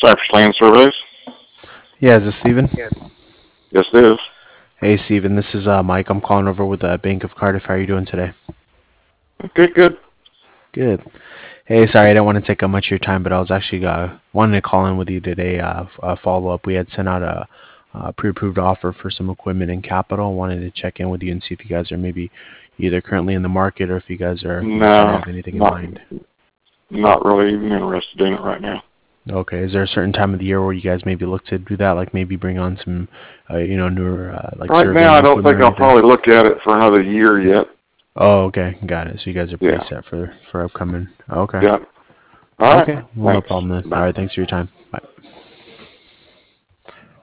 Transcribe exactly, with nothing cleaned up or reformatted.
Cypress Land Surveys. Yeah, is this Steven? Yes, it is. Hey, Steven, this is uh, Mike. I'm calling over with the Bank of Cardiff. How are you doing today? Okay, good. Good. Hey, sorry, I didn't want to take up much of your time, but I was actually uh, wanting to call in with you today. Uh, f- uh, follow up. We had sent out a, a pre-approved offer for some equipment and capital. Wanted to check in with you and see if you guys are maybe either currently in the market or if you guys are, you know, kind of No, have anything in not mind. not really even interested in it right now. Okay. Is there a certain time of the year where you guys maybe look to do that? Like maybe bring on some, uh, you know, newer uh, like Right now, surveying I don't equipment think or I'll anything? probably look at it for another year yet. Oh, okay. Got it. So you guys are pretty Yeah, set for for upcoming. Okay. yeah. All right. Okay. Well, no Thanks. problem then. All Bye. right. Thanks for your time. Bye.